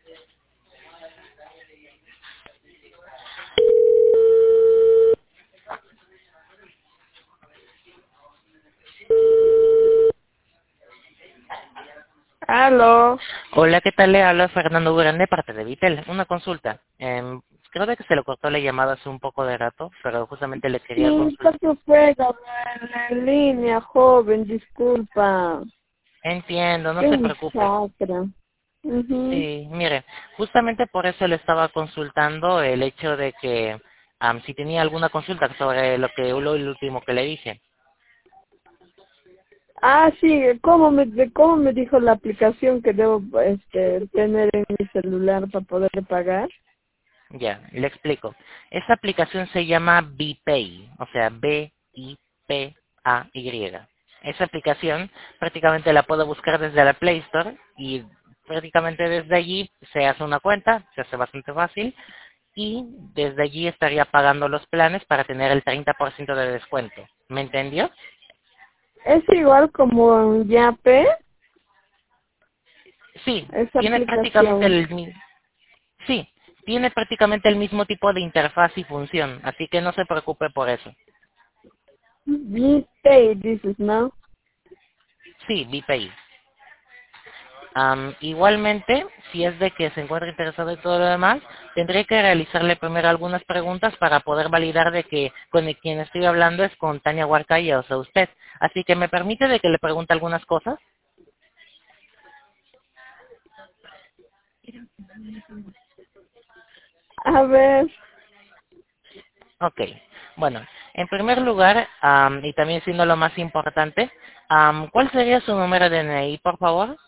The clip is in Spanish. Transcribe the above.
Aló. Hola, ¿qué tal? Le habla Fernando Durán de parte de Vitel. Una consulta. Creo de que se le cortó la llamada hace un poco de rato, pero justamente le quería Sí, consultar. porque fue en línea, joven, disculpa. Entiendo, no Qué se un preocupe. chakra. Mhm. Sí, mire, justamente por eso le estaba consultando el hecho de que si tenía alguna consulta sobre lo último que le dije. Ah, sí, ¿cómo me dijo la aplicación que debo tener en mi celular para poder pagar? Ya, le explico. Esa aplicación se llama BPay, o sea, BIPAY. Esa aplicación prácticamente la puedo buscar desde la Play Store y prácticamente desde allí se hace una cuenta, se hace bastante fácil y desde allí estaría pagando los planes para tener el 30% de descuento. ¿Me entendió? Es igual como en Yape, Sí, esa tiene prácticamente aplicación. sí, tiene prácticamente el mismo tipo de interfaz y función, así que no se preocupe por eso. Pay, dices, ¿no? Sí, BPay. Igualmente, si es de que se encuentra interesado en todo lo demás, tendré que realizarle primero algunas preguntas para poder validar de que con quien estoy hablando es con Tania Huarcaya, o sea, usted. Así que me permite de que le pregunte algunas cosas. A ver, Ok. Bueno, en primer lugar, y también siendo lo más importante, ¿cuál sería su número de DNI, por favor?